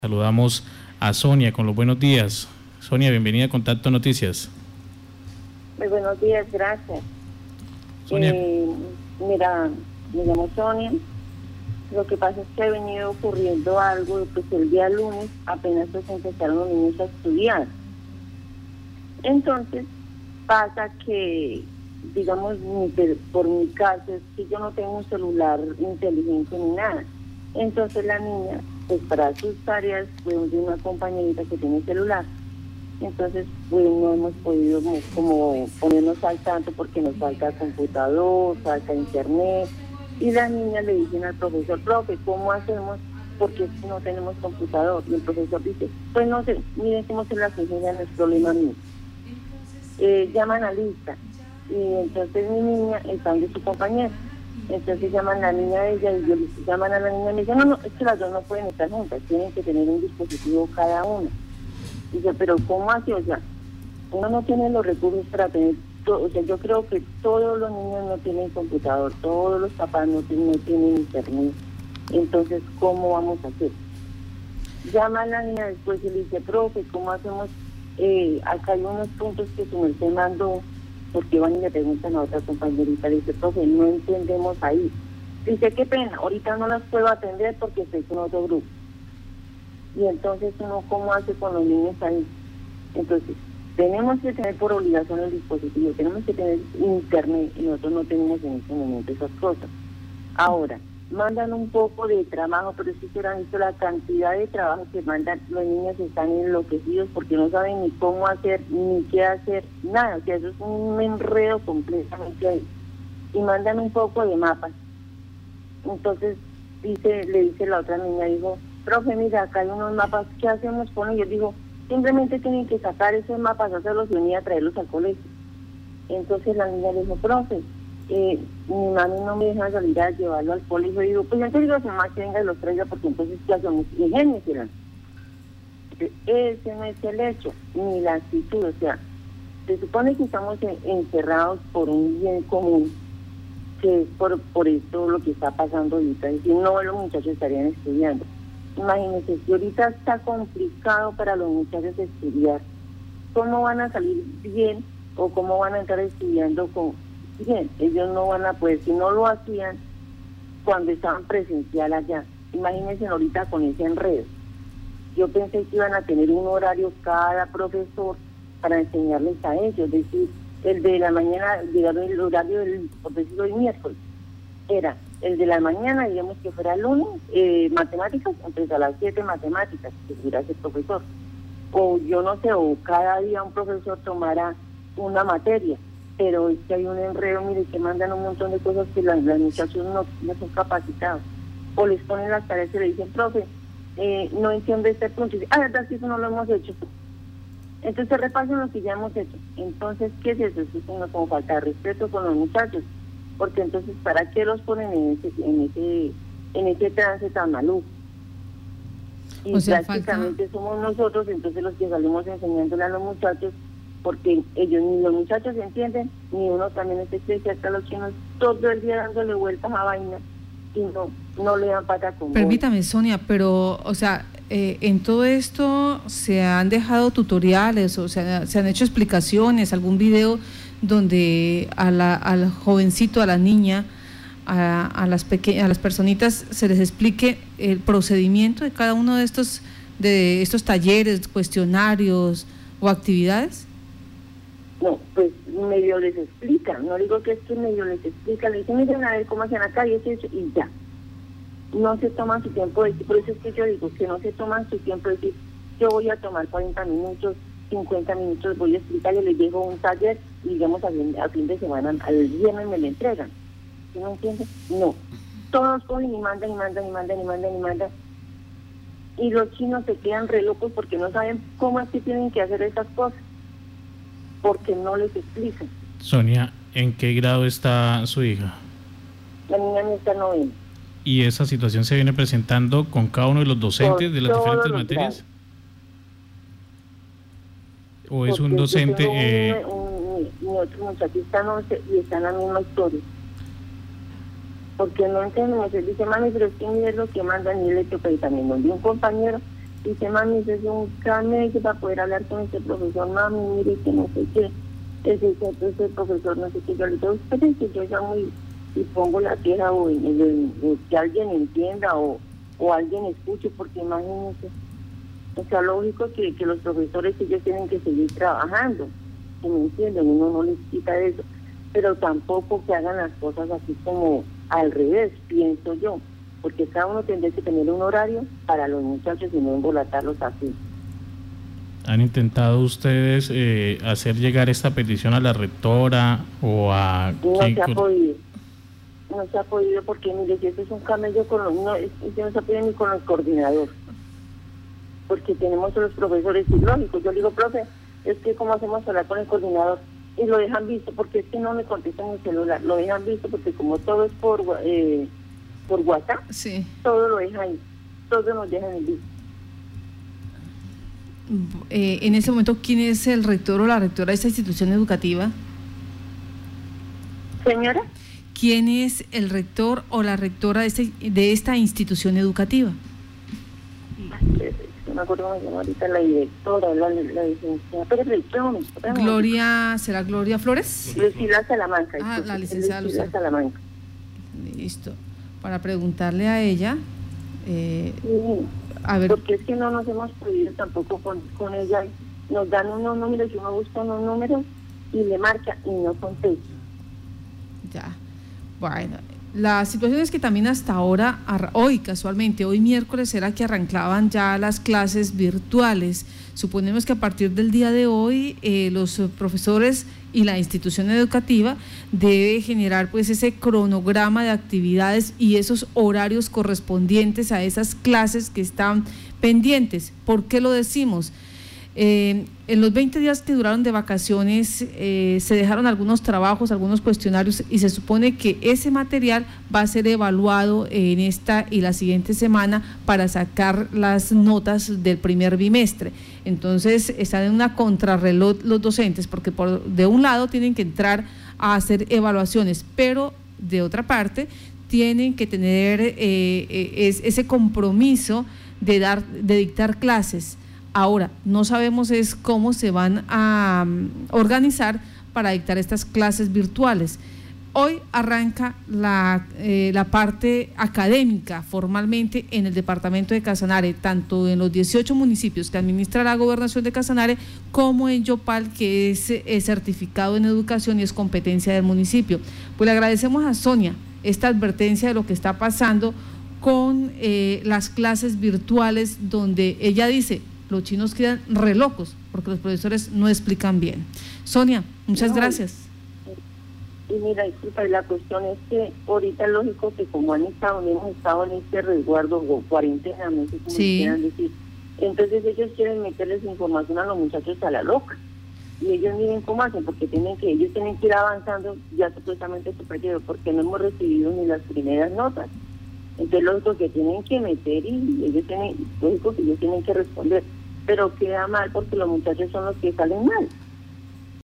Saludamos a Sonia con los buenos días. Sonia, bienvenida a Contacto Noticias. Muy buenos días, gracias. Sonia. Mira, me llamo Sonia. Lo que pasa es que ha venido ocurriendo algo, pues el día lunes apenas pues empezaron los niños a estudiar. Entonces pasa que, digamos, por mi caso, es que yo no tengo un celular inteligente ni nada. Entonces la niña, pues para sus tareas, fue de una compañerita que tiene celular. Entonces, pues no hemos podido como ponernos al tanto porque nos falta computador, falta internet. Y las niñas le dicen al profesor, profe, ¿cómo hacemos? Porque no tenemos computador. Y el profesor dice, pues no sé, miren cómo se las enseñan, no es problema mío. Llaman a lista. Y entonces mi niña está de su compañera. Entonces llaman a la niña de ella y yo llaman a la niña y me dicen, no, es que las dos no pueden estar juntas, tienen que tener un dispositivo cada una. Dice, pero ¿cómo así? O sea, uno no tiene los recursos para tener, o sea, yo creo que todos los niños no tienen computador, todos los papás no tienen internet. Entonces, ¿cómo vamos a hacer? Llama a la niña después y le dice, profe, ¿cómo hacemos? Acá hay unos puntos que su merced mandó, porque van y le preguntan a otra compañerita, le dice, profe, no entendemos ahí. Dice, qué pena, ahorita no las puedo atender porque estoy con otro grupo. Y entonces uno, ¿cómo hace con los niños ahí? Entonces, tenemos que tener por obligación el dispositivo, tenemos que tener internet, y nosotros no tenemos en este momento esas cosas. Ahora, mandan un poco de trabajo, pero sí se han visto la cantidad de trabajo que mandan, los niños están enloquecidos porque no saben ni cómo hacer, ni qué hacer, nada, o sea, eso es un enredo completamente ahí. Y mandan un poco de mapas. Entonces, le dice la otra niña, dijo, profe, mira, acá hay unos mapas, ¿qué hacemos con ellos? Digo, simplemente tienen que sacar esos mapas, hacerlos y venir a traerlos al colegio. Entonces la niña le dijo, profe, mi mami no me deja salir a llevarlo al colegio. Y digo, pues entonces digo a su mamá que venga y los traiga, porque entonces ya somos ingenios, ¿verdad? Ese no es el hecho, ni la actitud, o sea, se supone que estamos encerrados por un bien común, que es por esto lo que está pasando ahorita, y si no, los muchachos estarían estudiando. Imagínense, si ahorita está complicado para los muchachos estudiar, ¿cómo van a salir bien o cómo van a estar estudiando bien? Ellos no van a poder, si no lo hacían cuando estaban presencial allá. Imagínense ahorita con ese enredo. Yo pensé que iban a tener un horario cada profesor para enseñarles a ellos, es decir, el de la mañana, digamos, el horario del, por decirlo, el miércoles, era el de la mañana, digamos que fuera lunes, matemáticas, entonces a las 7 matemáticas, que hubiera ese profesor. O yo no sé, o cada día un profesor tomara una materia, pero es que hay un enredo, mire, que mandan un montón de cosas que los muchachos no son capacitados. O les ponen las tareas y le dicen, profe, no entiendo este punto, y dice, verdad que eso no lo hemos hecho. Entonces repasen lo que ya hemos hecho. Entonces, ¿qué es eso? Eso es como falta de respeto con los muchachos. Porque entonces, ¿para qué los ponen en ese trance tan maluco? Y prácticamente somos nosotros, entonces los que salimos enseñándole a los muchachos, porque ellos ni los muchachos entienden, ni uno también es especialista, los chinos todo el día dándole vueltas a vaina y no le dan pata con Permítame, bola. Sonia, pero, o sea, en todo esto se han dejado tutoriales, o sea, se han hecho explicaciones, algún video donde al jovencito, a la niña, a las personitas se les explique el procedimiento de cada uno de estos talleres, cuestionarios o actividades. No, pues medio les explican, no digo que es que medio les explican, le dicen, miren a ver cómo hacen acá y eso y ya. No se toman su tiempo de decir, por eso es que yo digo que no se toman su tiempo de decir, yo voy a tomar 40 minutos, 50 minutos, voy a explicarle, les dejo un taller y digamos a fin de semana, al viernes me lo entregan. ¿Sí me entiendes? No. Todos cogen y mandan y mandan y mandan y mandan y mandan. Y los chinos se quedan re locos porque no saben cómo es que tienen que hacer estas cosas. Porque no les explican. Sonia, ¿en qué grado está su hija? La niña no está en noveno. ¿Y esa situación se viene presentando con cada uno de los docentes de las diferentes materias? Grados. ¿O es un docente? Mi otro muchacho está en 11 y está en la misma historia. Porque no entendemos, él dice, mami, pero es que mire lo que mandan y le toca y también donde un compañero Dice, mami, ese es un camello para poder hablar con este profesor, mami, mire que no sé qué, ese profesor no sé qué, yo le digo, espérense, yo llamo y pongo la queja o que alguien entienda o alguien escuche, porque imagínense, o sea, lógico que los profesores ellos tienen que seguir trabajando, ¿sí me entienden? Uno no les quita eso, pero tampoco que hagan las cosas así como al revés, pienso yo, porque cada uno tendría que tener un horario para los muchachos y no embolatarlos así. ¿Han intentado ustedes hacer llegar esta petición a la rectora o a...? No se ha podido. No se ha podido porque, mire, si esto es un camello con los... No se ha podido ni con el coordinador. Porque tenemos a los profesores y lógico. Yo le digo, profe, es que ¿cómo hacemos hablar con el coordinador? Y lo dejan visto, porque es que no me contestan el celular. Lo dejan visto porque como todo es por WhatsApp, sí, todo lo dejan ahí. Todo nos dejan en visto. En ese momento, ¿quién es el rector o la rectora de esta institución educativa? Señora. ¿Quién es el rector o la rectora de esta institución educativa? No me acuerdo cómo se llama ahorita la directora, la licenciada. Pero Gloria, ¿será Gloria Flores? Lucila Salamanca. La licenciada Lucila Salamanca. Listo. Para preguntarle a ella. Sí, a ver. porque es que no nos hemos podido tampoco con ella. Nos dan unos números y uno busca unos números y le marca y no contesta. Ya. Bueno, la situación es que también hasta ahora, hoy casualmente, hoy miércoles era que arrancaban ya las clases virtuales. Suponemos que a partir del día de hoy los profesores y la institución educativa debe generar pues ese cronograma de actividades y esos horarios correspondientes a esas clases que están pendientes. ¿Por qué lo decimos? En los 20 días que duraron de vacaciones se dejaron algunos trabajos, algunos cuestionarios y se supone que ese material va a ser evaluado en esta y la siguiente semana para sacar las notas del primer bimestre. Entonces están en una contrarreloj los docentes porque de un lado tienen que entrar a hacer evaluaciones, pero de otra parte tienen que tener ese compromiso de dictar clases. Ahora, no sabemos es cómo se van a organizar para dictar estas clases virtuales. Hoy arranca la parte académica formalmente en el departamento de Casanare, tanto en los 18 municipios que administra la gobernación de Casanare, como en Yopal, que es certificado en educación y es competencia del municipio. Pues le agradecemos a Sonia esta advertencia de lo que está pasando con las clases virtuales, donde ella dice, los chinos quedan re locos porque los profesores no explican bien. Sonia, muchas gracias. Y mira, disculpa, la cuestión es que ahorita es lógico que como hemos estado en este resguardo o cuarentena, no sé cómo quieran decir, entonces ellos quieren meterles información a los muchachos a la loca. Y ellos miren cómo hacen, porque ellos tienen que ir avanzando ya supuestamente su periodo, porque no hemos recibido ni las primeras notas. Entonces lógico que tienen que meter y lógico que ellos tienen que responder, pero queda mal porque los muchachos son los que salen mal.